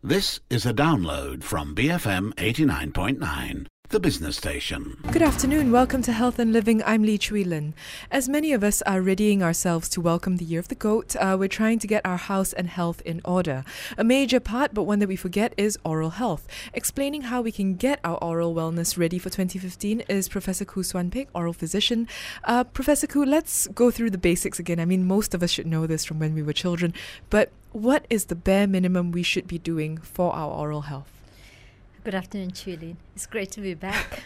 This is a download from BFM 89.9, the business station. Good afternoon. Welcome to Health and Living. I'm Lee Chui Lin. As many of us are readying ourselves to welcome the Year of the Goat, we're trying to get our house and health in order. A major part, but one that we forget, is oral health. Explaining how we can get our oral wellness ready for 2015 is Professor Khoo Suan Pik, oral physician. Professor Khoo, let's go through the basics again. I mean, most of us should know this from when we were children, but what is the bare minimum we should be doing for our oral health? Good afternoon, Chui Lin. It's great to be back.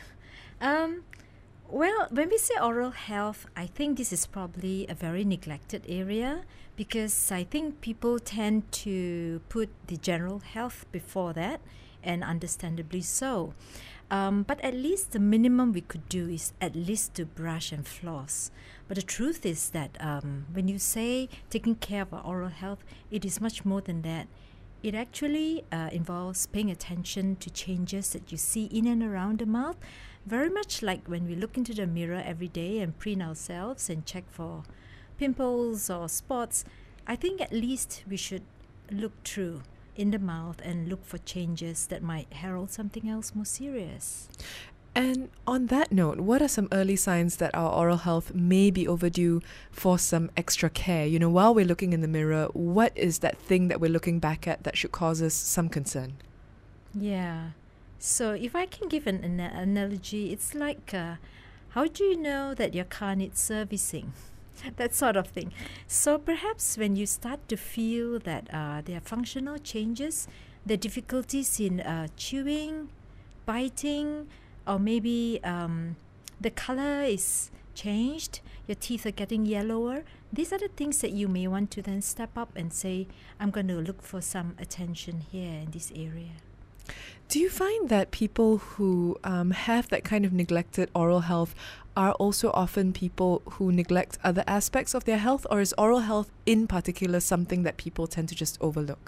Well, when we say oral health, I think this is probably a very neglected area because I think people tend to put the general health before that, and understandably so. But at least the minimum we could do is at least to brush and floss. But the truth is that when you say taking care of our oral health, it is much more than that. It actually involves paying attention to changes that you see in and around the mouth, very much like when we look into the mirror every day and preen ourselves and check for pimples or spots. I think at least we should look through in the mouth and look for changes that might herald something else more serious. And on that note, what are some early signs that our oral health may be overdue for some extra care? You know, while we're looking in the mirror, what is that thing that we're looking back at that should cause us some concern? Yeah. So if I can give an analogy, it's like, how do you know that your car needs servicing? That sort of thing. So perhaps when you start to feel that there are functional changes, the difficulties in chewing, biting, or maybe the color is changed, your teeth are getting yellower. These are the things that you may want to then step up and say, I'm going to look for some attention here in this area. Do you find that people who have that kind of neglected oral health are also often people who neglect other aspects of their health, or is oral health in particular something that people tend to just overlook?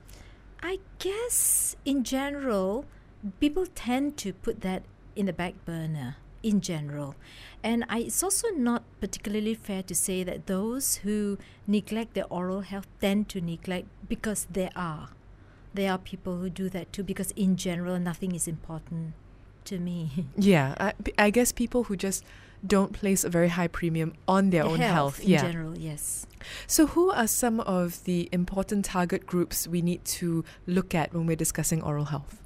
I guess in general, people tend to put that in the back burner in general. And it's also not particularly fair to say that those who neglect their oral health tend to neglect, because there are people who do that too, because in general nothing is important to me. Yeah, I guess people who just don't place a very high premium on their own health. In general, yes. So who are some of the important target groups we need to look at when we're discussing oral health?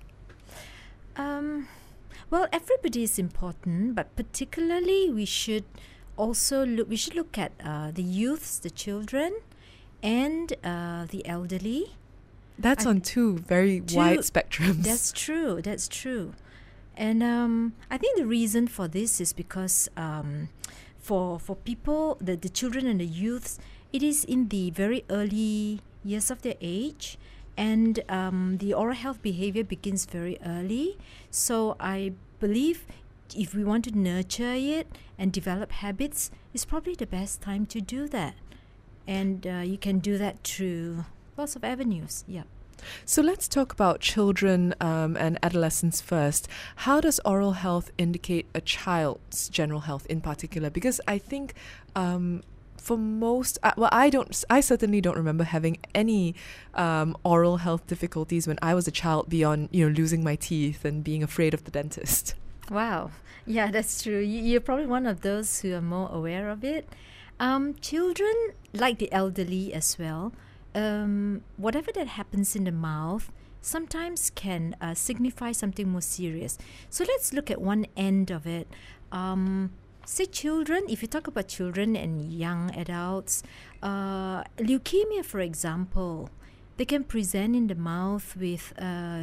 Well, everybody is important, but particularly we should look at the youths, the children, and the elderly. That's on two very wide spectrums. That's true. And I think the reason for this is because for people, the children and the youths, it is in the very early years of their age, and the oral health behavior begins very early. So I believe if we want to nurture it and develop habits, it's probably the best time to do that. And you can do that through lots of avenues. Yeah. So let's talk about children and adolescents first. How does oral health indicate a child's general health in particular? Because I think for most, I certainly don't remember having any oral health difficulties when I was a child beyond, losing my teeth and being afraid of the dentist. Wow. Yeah, that's true. You're probably one of those who are more aware of it. Children, like the elderly as well, whatever that happens in the mouth sometimes can signify something more serious. So let's look at one end of it. Say children, if you talk about children and young adults, leukemia, for example, they can present in the mouth with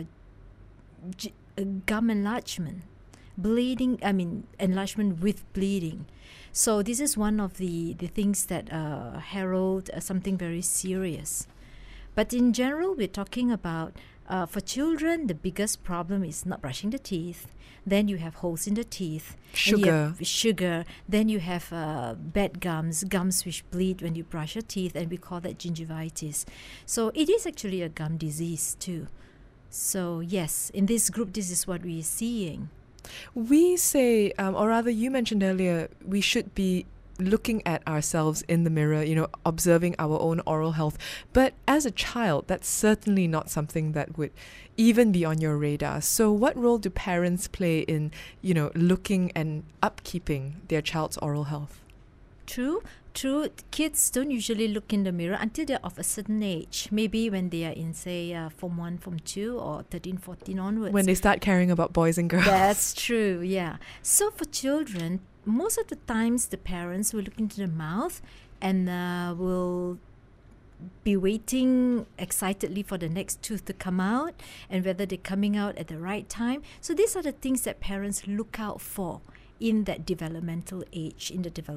gum enlargement, enlargement with bleeding. So this is one of the things that herald something very serious. But in general, we're talking about, for children, the biggest problem is not brushing the teeth. Then you have holes in the teeth. Sugar. Then you have bad gums which bleed when you brush your teeth, and we call that gingivitis. So it is actually a gum disease too. So yes, in this group, this is what we are seeing. We say, or rather you mentioned earlier, we should be looking at ourselves in the mirror, observing our own oral health. But as a child, that's certainly not something that would even be on your radar. So what role do parents play in, looking and upkeeping their child's oral health? True. Kids don't usually look in the mirror until they're of a certain age. Maybe when they are in, say, Form 1, Form 2 or 13, 14 onwards. When they start caring about boys and girls. That's true, yeah. So for children, most of the times the parents will look into the mouth and will be waiting excitedly for the next tooth to come out and whether they're coming out at the right time. So these are the things that parents look out for in the developmental age.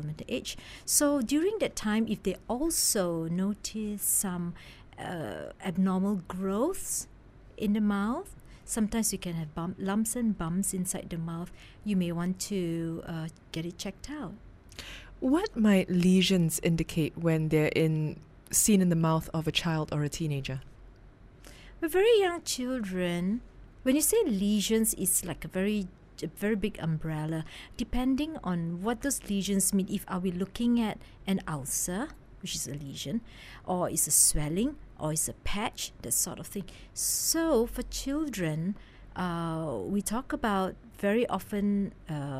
So during that time, if they also notice some abnormal growths in the mouth, sometimes you can have lumps and bumps inside the mouth, you may want to get it checked out. What might lesions indicate when they're seen in the mouth of a child or a teenager? With very young children, when you say lesions, it's like a very big umbrella, depending on what those lesions mean. If are we looking at an ulcer, which is a lesion, or is a swelling, or is a patch, that sort of thing. So for children, we talk about very often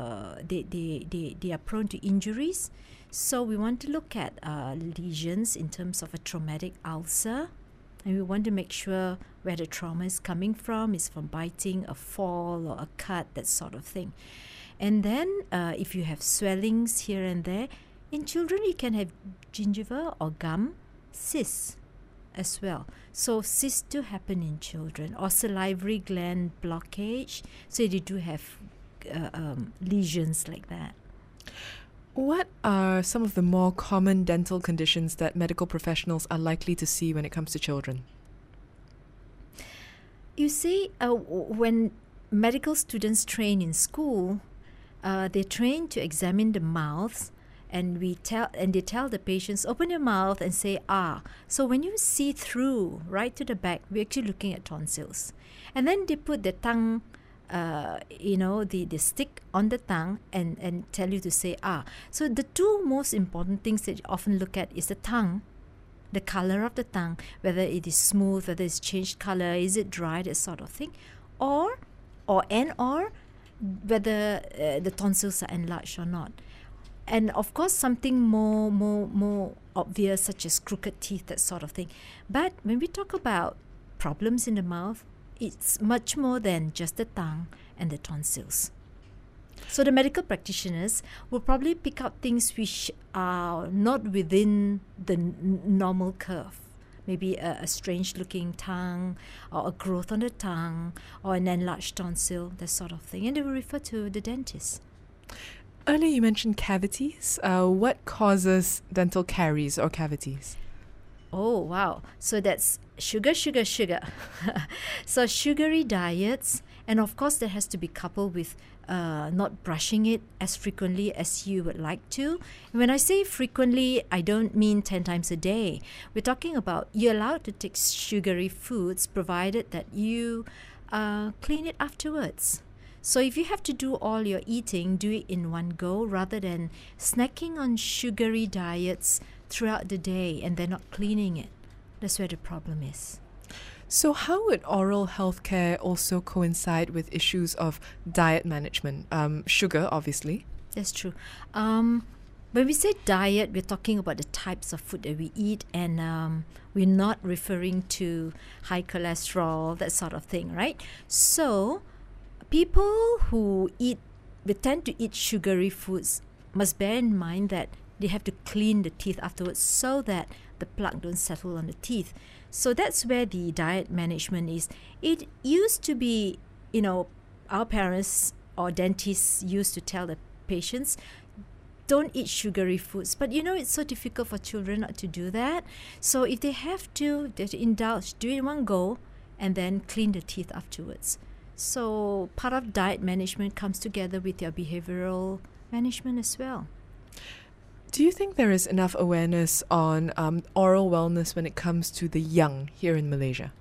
they are prone to injuries. So we want to look at lesions in terms of a traumatic ulcer. And we want to make sure where the trauma is coming from. Is from biting, a fall, or a cut, that sort of thing. And then if you have swellings here and there, in children you can have gingiva or gum cysts as well. So cysts do happen in children, or salivary gland blockage. So they do have lesions like that. What are some of the more common dental conditions that medical professionals are likely to see when it comes to children? You see, when medical students train in school, they train to examine the mouths, and they tell the patients, open your mouth and say ah. So when you see through right to the back, we're actually looking at tonsils. And then they put the tongue, the stick on the tongue and tell you to say ah. So the two most important things that you often look at is the tongue, the color of the tongue, whether it is smooth, whether it's changed color, is it dry, that sort of thing, or whether the tonsils are enlarged or not. And of course, something more obvious, such as crooked teeth, that sort of thing. But when we talk about problems in the mouth, it's much more than just the tongue and the tonsils. So the medical practitioners will probably pick out things which are not within the normal curve. Maybe a strange-looking tongue, or a growth on the tongue, or an enlarged tonsil, that sort of thing. And they will refer to the dentist. Earlier you mentioned cavities. What causes dental caries or cavities? Oh, wow. So that's sugar. So sugary diets, and of course that has to be coupled with not brushing it as frequently as you would like to. And when I say frequently, I don't mean 10 times a day. We're talking about you're allowed to take sugary foods provided that you clean it afterwards. So if you have to do all your eating, do it in one go rather than snacking on sugary diets throughout the day and then not cleaning it. That's where the problem is. So how would oral health care also coincide with issues of diet management? Sugar, obviously. That's true. When we say diet, we're talking about the types of food that we eat, and we're not referring to high cholesterol, that sort of thing, right? So people who tend to eat sugary foods must bear in mind that they have to clean the teeth afterwards so that the plaque don't settle on the teeth. So that's where the diet management is. It used to be, our parents or dentists used to tell the patients, don't eat sugary foods. But it's so difficult for children not to do that. So if they have to indulge, do it in one go and then clean the teeth afterwards. So part of diet management comes together with your behavioral management as well. Do you think there is enough awareness on oral wellness when it comes to the young here in Malaysia?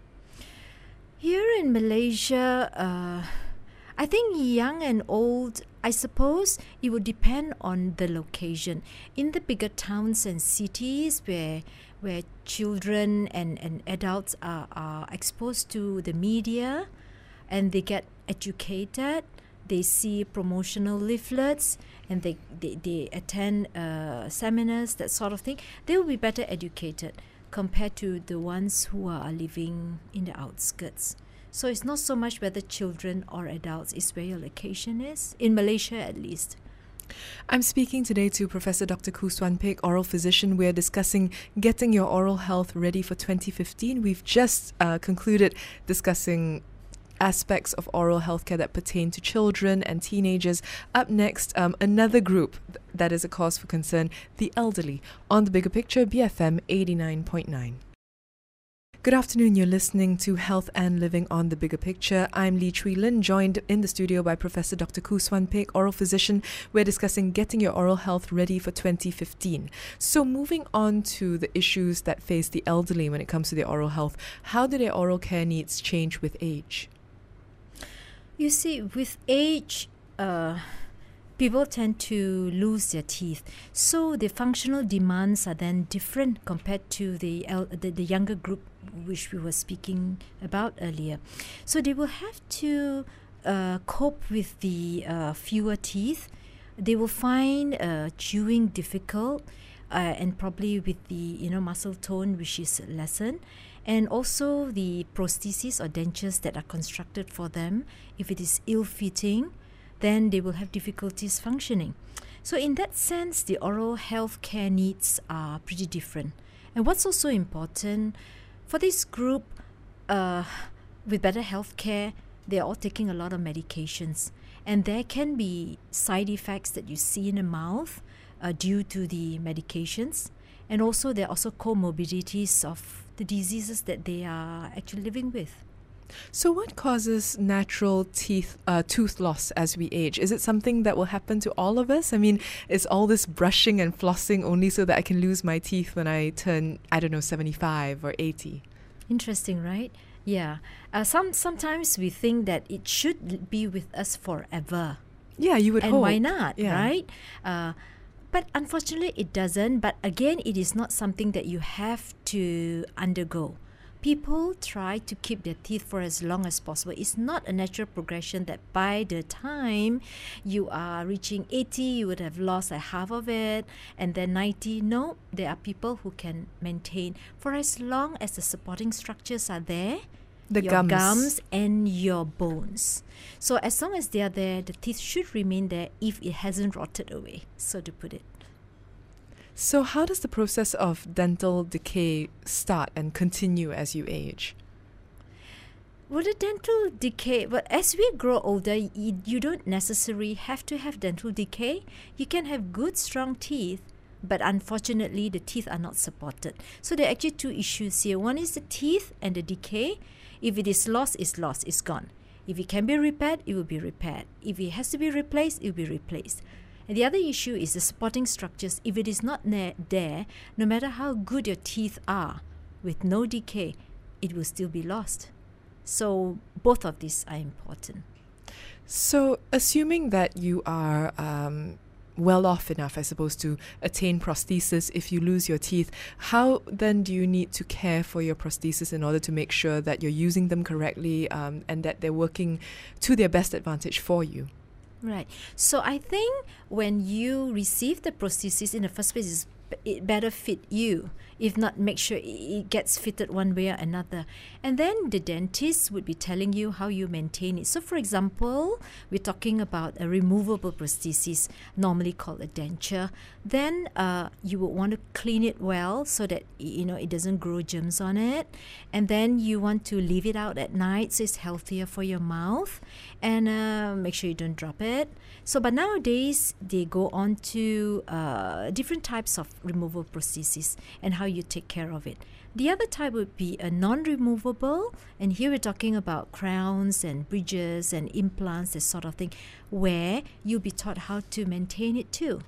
Here in Malaysia, I think young and old I suppose it would depend on the location. In the bigger towns and cities where children and adults are exposed to the media and they get educated, they see promotional leaflets and they attend seminars, that sort of thing, they will be better educated compared to the ones who are living in the outskirts. So it's not so much whether children or adults, it's where your location is, in Malaysia at least. I'm speaking today to Professor Dr. Khoo Suan Peck, oral physician. We're discussing getting your oral health ready for 2015. We've just concluded discussing aspects of oral healthcare that pertain to children and teenagers. Up next, another group that is a cause for concern, the elderly. On The Bigger Picture, BFM 89.9. Good afternoon, you're listening to Health and Living on The Bigger Picture. I'm Lee Chui Lin, joined in the studio by Professor Dr. Khoo Suan Peck, oral physician. We're discussing getting your oral health ready for 2015. So moving on to the issues that face the elderly when it comes to their oral health, how do their oral care needs change with age? You see, with age, people tend to lose their teeth. So the functional demands are then different compared to the younger group which we were speaking about earlier. So they will have to cope with the fewer teeth. They will find chewing difficult and probably with the muscle tone which is lessened. And also the prostheses or dentures that are constructed for them, if it is ill-fitting, then they will have difficulties functioning. So in that sense, the oral health care needs are pretty different. And what's also important, for this group with better health care, they're all taking a lot of medications. And there can be side effects that you see in the mouth due to the medications. And also there are also comorbidities of the diseases that they are actually living with. So what causes natural tooth loss as we age? Is it something that will happen to all of us? I mean, is all this brushing and flossing only so that I can lose my teeth when I turn, 75 or 80? Interesting, right? Yeah. Sometimes we think that it should be with us forever. Yeah, you would hope. And why not, yeah. Right? But unfortunately, it doesn't. But again, it is not something that you have to undergo. People try to keep their teeth for as long as possible. It's not a natural progression that by the time you are reaching 80, you would have lost half of it, and then 90. No, there are people who can maintain for as long as the supporting structures are there, your gums and your bones. So as long as they are there, the teeth should remain there if it hasn't rotted away, so to put it. So how does the process of dental decay start and continue as you age? Well, the dental decay, as we grow older, you don't necessarily have to have dental decay. You can have good, strong teeth, but unfortunately, the teeth are not supported. So there are actually two issues here. One is the teeth and the decay. If it is lost, it's lost, it's gone. If it can be repaired, it will be repaired. If it has to be replaced, it will be replaced. And the other issue is the supporting structures. If it is not there, no matter how good your teeth are, with no decay, it will still be lost. So both of these are important. So assuming that you are well off enough, I suppose, to attain prosthesis if you lose your teeth, how then do you need to care for your prosthesis in order to make sure that you're using them correctly and that they're working to their best advantage for you? Right. So I think when you receive the prosthesis in the first place, it better fit you. If not, make sure it gets fitted one way or another. And then the dentist would be telling you how you maintain it. So for example, we're talking about a removable prosthesis, normally called a denture. Then you would want to clean it well so that it doesn't grow germs on it. And then you want to leave it out at night so it's healthier for your mouth. And make sure you don't drop it. So but nowadays they go on to different types of removable prosthesis and how you take care of it. The other type would be a non-removable, and here we're talking about crowns and bridges and implants, this sort of thing, where you'll be taught how to maintain it too.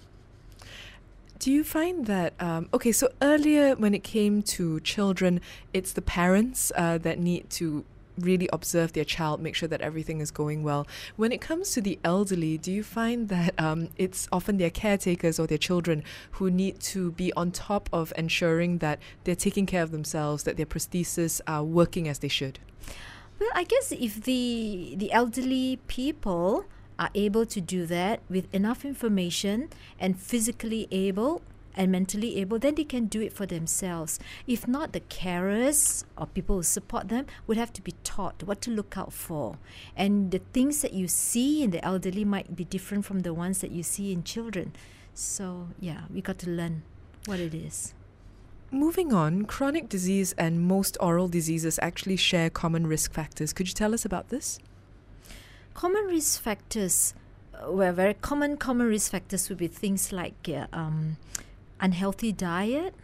Do you find that, so earlier when it came to children, it's the parents that need to really observe their child, make sure that everything is going well. When it comes to the elderly, do you find that it's often their caretakers or their children who need to be on top of ensuring that they're taking care of themselves, that their prostheses are working as they should? Well, I guess if the elderly people are able to do that with enough information and physically able and mentally able, then they can do it for themselves. If not, the carers or people who support them would have to be taught what to look out for. And the things that you see in the elderly might be different from the ones that you see in children. So, yeah, we got to learn what it is. Moving on, chronic disease and most oral diseases actually share common risk factors. Could you tell us about this? Common risk factors, very common risk factors would be things like unhealthy diet,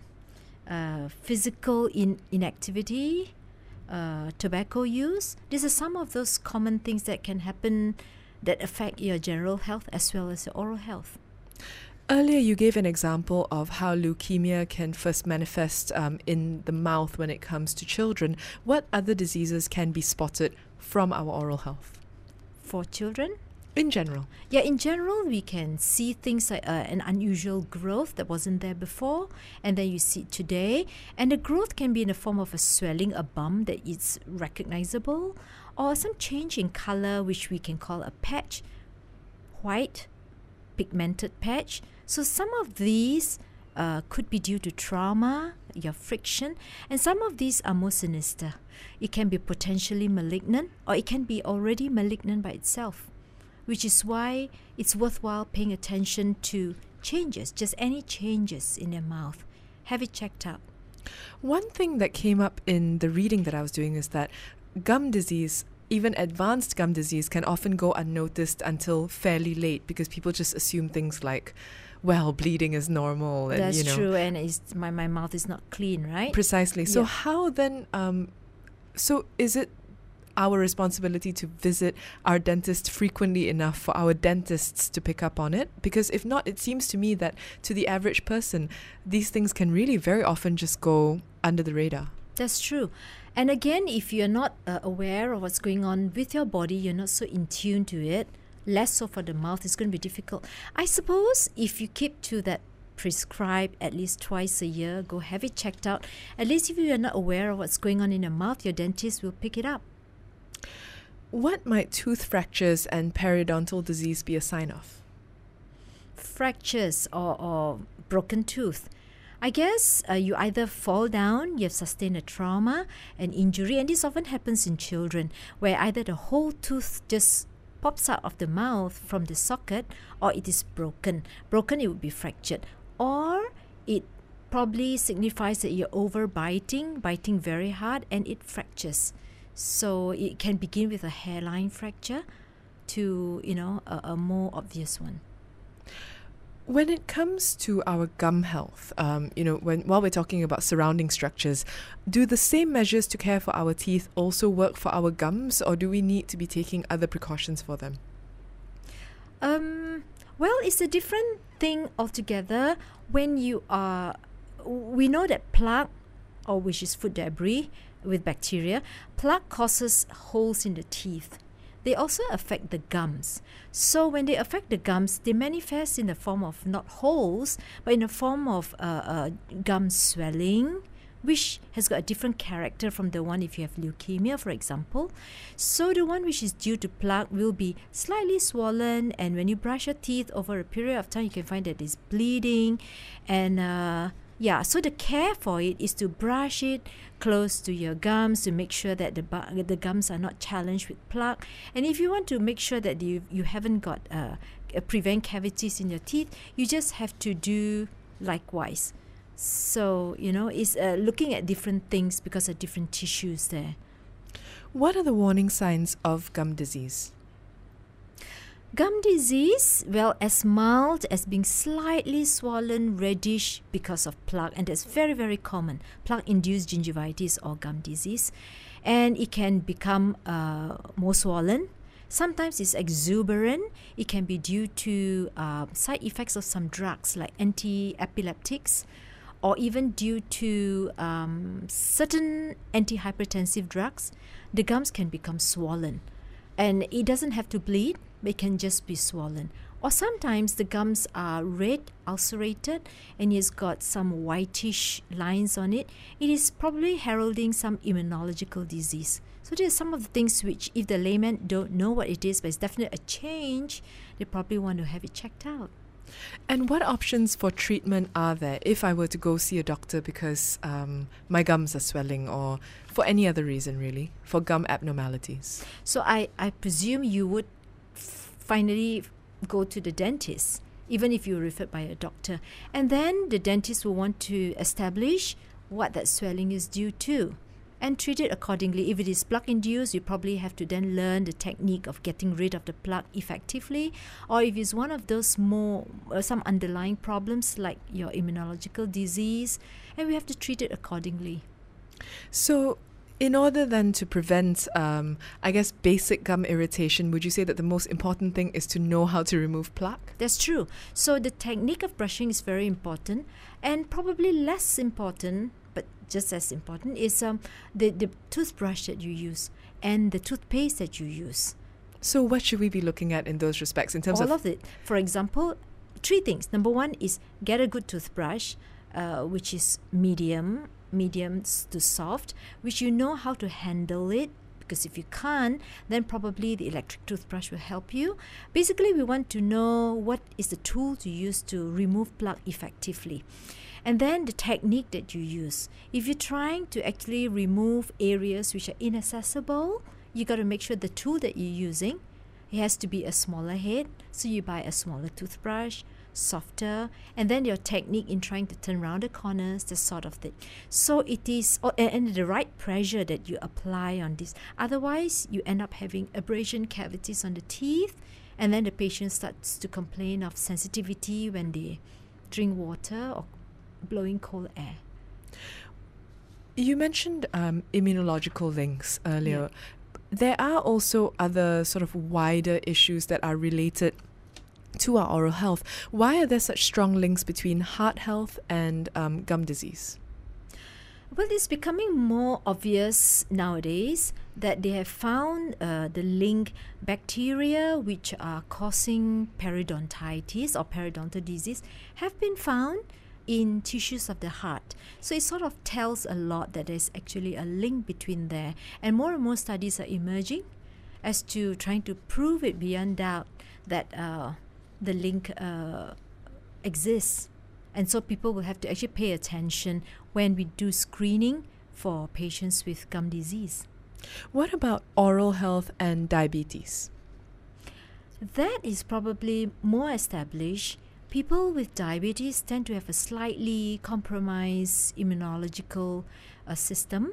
physical inactivity, tobacco use. These are some of those common things that can happen that affect your general health as well as your oral health. Earlier, you gave an example of how leukemia can first manifest in the mouth when it comes to children. What other diseases can be spotted from our oral health? For children? In general. Yeah, in general, we can see things like an unusual growth that wasn't there before, and then you see it today. And the growth can be in the form of a swelling, a bump that is recognizable, or some change in color, which we can call a patch, white, pigmented patch. So some of these could be due to trauma, your friction, and some of these are more sinister. It can be potentially malignant, or it can be already malignant by itself, which is why it's worthwhile paying attention to changes, just any changes in your mouth. Have it checked out. One thing that came up in the reading that I was doing is that gum disease, even advanced gum disease, can often go unnoticed until fairly late because people just assume things like, well, bleeding is normal. And, That's true, and my mouth is not clean, right? Precisely. So Yeah. how then, so is it our responsibility to visit our dentist frequently enough for our dentists to pick up on it? Because if not, it seems to me that to the average person, these things can really very often just go under the radar. That's true. And again, if you're not aware of what's going on with your body, you're not so in tune to it, less so for the mouth, it's going to be difficult. I suppose if you keep to that prescribed at least twice a year, go have it checked out. At least if you are not aware of what's going on in your mouth, your dentist will pick it up. What might tooth fractures and periodontal disease be a sign of? Fractures or broken tooth. I guess you either fall down, you have sustained a trauma, an injury, and this often happens in children, where either the whole tooth just pops out of the mouth from the socket, or it is broken. Broken, it would be fractured. Or it probably signifies that you're biting very hard, and it fractures. So it can begin with a hairline fracture to, a more obvious one. When it comes to our gum health, while we're talking about surrounding structures, do the same measures to care for our teeth also work for our gums, or do we need to be taking other precautions for them? Well, it's a different thing altogether. When we know that plaque, or which is food debris with bacteria, plaque causes holes in the teeth. They also affect the gums. So when they affect the gums, they manifest in the form of not holes, but in the form of gum swelling, which has got a different character from the one if you have leukemia, for example. So the one which is due to plaque will be slightly swollen, and when you brush your teeth over a period of time, you can find that it's bleeding. And so the care for it is to brush it close to your gums to make sure that the gums are not challenged with plaque. And if you want to make sure that you haven't got prevent cavities in your teeth, you just have to do likewise. So, it's looking at different things because of different tissues there. What are the warning signs of gum disease? Gum disease, well, as mild as being slightly swollen, reddish because of plaque, and that's very, very common. Plaque-induced gingivitis or gum disease. And it can become more swollen. Sometimes it's exuberant. It can be due to side effects of some drugs like anti-epileptics. or even due to certain antihypertensive drugs, the gums can become swollen. And it doesn't have to bleed, but it can just be swollen. Or sometimes the gums are red, ulcerated, and it's got some whitish lines on it. It is probably heralding some immunological disease. So these are some of the things which, if the layman don't know what it is, but it's definitely a change, they probably want to have it checked out. And what options for treatment are there if I were to go see a doctor because my gums are swelling, or for any other reason really, for gum abnormalities? So I presume you would finally go to the dentist, even if you're referred by a doctor. And then the dentist will want to establish what that swelling is due to and treat it accordingly. If it is plaque-induced, you probably have to then learn the technique of getting rid of the plaque effectively. Or if it's one of those more, some underlying problems like your immunological disease, and we have to treat it accordingly. So in order then to prevent, I guess, basic gum irritation, would you say that the most important thing is to know how to remove plaque? That's true. So the technique of brushing is very important, and probably less important, but just as important, is the toothbrush that you use and the toothpaste that you use. So what should we be looking at in those respects in terms All of it. For example, 3 things. Number 1 is get a good toothbrush, which is medium to soft, which you know how to handle it, because if you can't, then probably the electric toothbrush will help you. Basically, we want to know what is the tool to use to remove plaque effectively. And then the technique that you use. If you're trying to actually remove areas which are inaccessible, you got to make sure the tool that you're using, it has to be a smaller head. So you buy a smaller toothbrush, softer, and then your technique in trying to turn around the corners, that sort of thing. So it is, and the right pressure that you apply on this. Otherwise, you end up having abrasion cavities on the teeth, and then the patient starts to complain of sensitivity when they drink water or blowing cold air. You mentioned immunological links earlier. There are also other sort of wider issues that are related to our oral health. Why are there such strong links between heart health and gum disease? Well, it's becoming more obvious nowadays that they have found the link bacteria which are causing periodontitis or periodontal disease have been found in tissues of the heart. So it sort of tells a lot that there's actually a link between there. And more studies are emerging as to trying to prove it beyond doubt that the link exists. And so people will have to actually pay attention when we do screening for patients with gum disease. What about oral health and diabetes? That is probably more established. People with diabetes tend to have a slightly compromised immunological system.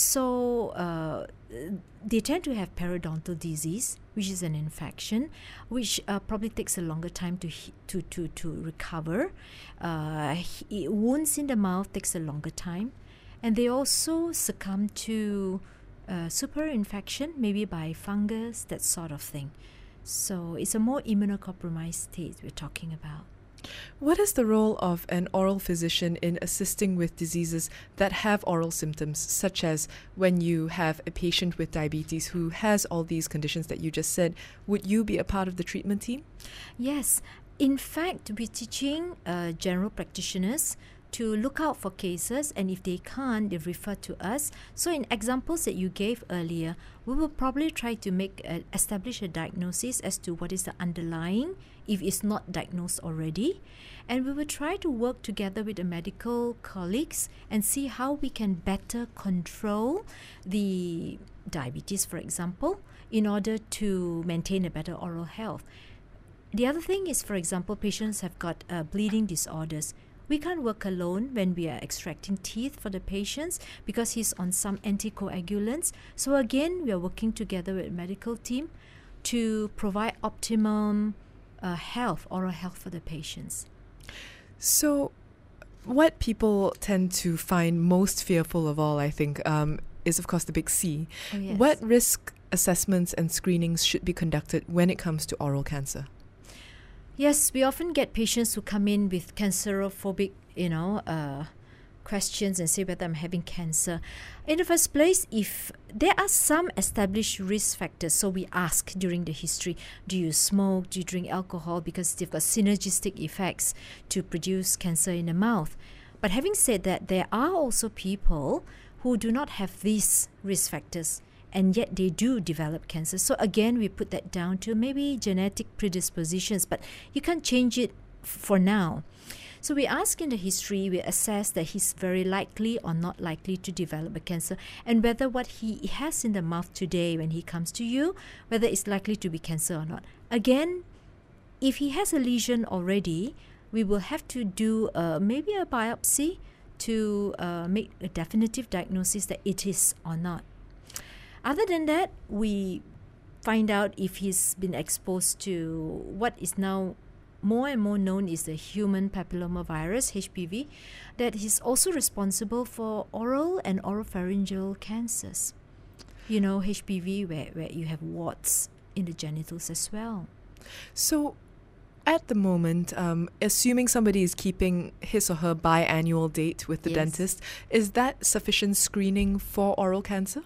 So they tend to have periodontal disease, which is an infection, which probably takes a longer time to recover. Wounds in the mouth takes a longer time. And they also succumb to super infection, maybe by fungus, that sort of thing. So it's a more immunocompromised state we're talking about. What is the role of an oral physician in assisting with diseases that have oral symptoms, such as when you have a patient with diabetes who has all these conditions that you just said? Would you be a part of the treatment team? Yes. In fact, we're teaching general practitioners to look out for cases, and if they can't, they refer to us. So in examples that you gave earlier, we will probably try to establish a diagnosis as to what is the underlying, if it's not diagnosed already. And we will try to work together with the medical colleagues and see how we can better control the diabetes, for example, in order to maintain a better oral health. The other thing is, for example, patients have got bleeding disorders. We can't work alone when we are extracting teeth for the patients because he's on some anticoagulants. So again, we are working together with the medical team to provide optimum oral health for the patients. So what people tend to find most fearful of all, I think, is of course the big C. Oh, yes. What risk assessments and screenings should be conducted when it comes to oral cancer? Yes, we often get patients who come in with cancerophobic, questions and say whether I'm having cancer. In the first place, if there are some established risk factors, so we ask during the history, do you smoke, do you drink alcohol, because they've got synergistic effects to produce cancer in the mouth. But having said that, there are also people who do not have these risk factors, and yet they do develop cancer. So again, we put that down to maybe genetic predispositions, but you can't change it for now. So we ask in the history, we assess that he's very likely or not likely to develop a cancer, and whether what he has in the mouth today when he comes to you, whether it's likely to be cancer or not. Again, if he has a lesion already, we will have to do maybe a biopsy to make a definitive diagnosis that it is or not. Other than that, we find out if he's been exposed to what is now more and more known is the human papillomavirus, HPV, that is also responsible for oral and oropharyngeal cancers. You know, HPV where you have warts in the genitals as well. So at the moment, assuming somebody is keeping his or her biannual date with the dentist, is that sufficient screening for oral cancer?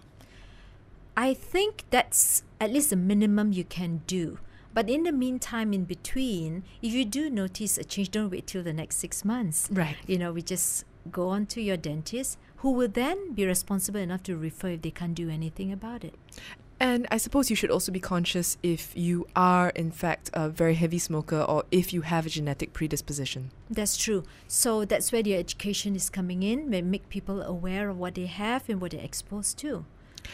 I think that's at least the minimum you can do. But in the meantime, in between, if you do notice a change, don't wait till the next 6 months. Right. You know, we just go on to your dentist, who will then be responsible enough to refer if they can't do anything about it. And I suppose you should also be conscious if you are, in fact, a very heavy smoker or if you have a genetic predisposition. That's true. So that's where the education is coming in, we make people aware of what they have and what they're exposed to.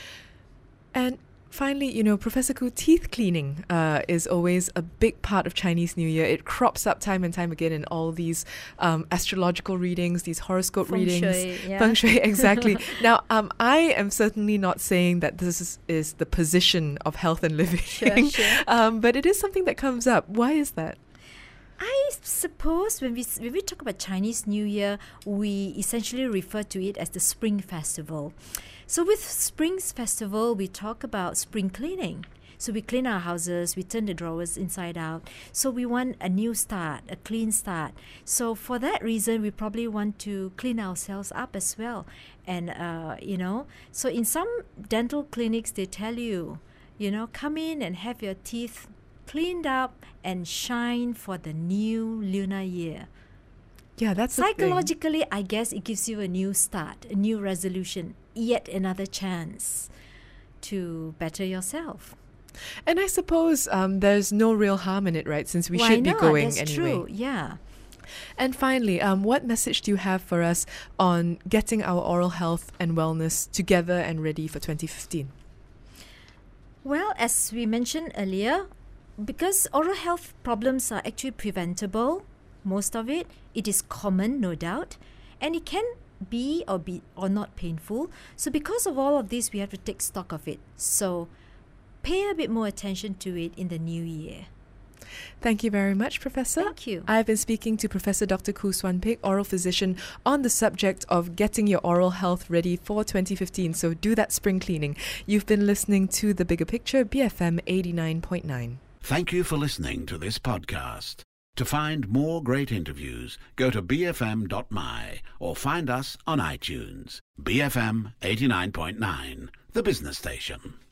And finally, you know, Professor Khoo, teeth cleaning is always a big part of Chinese New Year. It crops up time and time again in all these astrological readings, these horoscope readings. Feng Shui, exactly. Now, I am certainly not saying that this is the position of health and living, but it is something that comes up. Why is that? I suppose when we talk about Chinese New Year, we essentially refer to it as the Spring Festival. So with Spring's Festival, we talk about spring cleaning. So we clean our houses, we turn the drawers inside out. So we want a new start, a clean start. So for that reason, we probably want to clean ourselves up as well. And, so in some dental clinics, they tell you, come in and have your teeth cleaned up and shine for the new lunar year. Yeah, that's psychologically, I guess it gives you a new start, a new resolution, yet another chance to better yourself. And I suppose there's no real harm in it, right? Since we should be going That's anyway. True, yeah. And finally, what message do you have for us on getting our oral health and wellness together and ready for 2015? Well, as we mentioned earlier, because oral health problems are actually preventable, most of it is common, no doubt, and it can be or not painful. So because of all of this, we have to take stock of it. So pay a bit more attention to it in the new year. Thank you very much, Professor. Thank you. I've been speaking to Professor Dr. Khoo Suan Pik, oral physician, on the subject of getting your oral health ready for 2015. So do that spring cleaning. You've been listening to The Bigger Picture, BFM 89.9. Thank you for listening to this podcast. To find more great interviews, go to bfm.my or find us on iTunes. BFM 89.9, the business station.